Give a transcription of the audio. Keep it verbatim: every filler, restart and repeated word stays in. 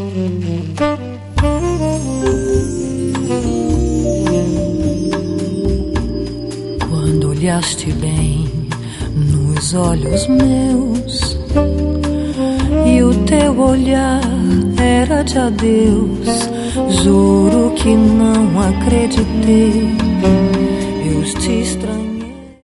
Quando olhaste bem nos olhos meus e o teu olhar era de adeus, juro que não acreditei. Eu te estranhei.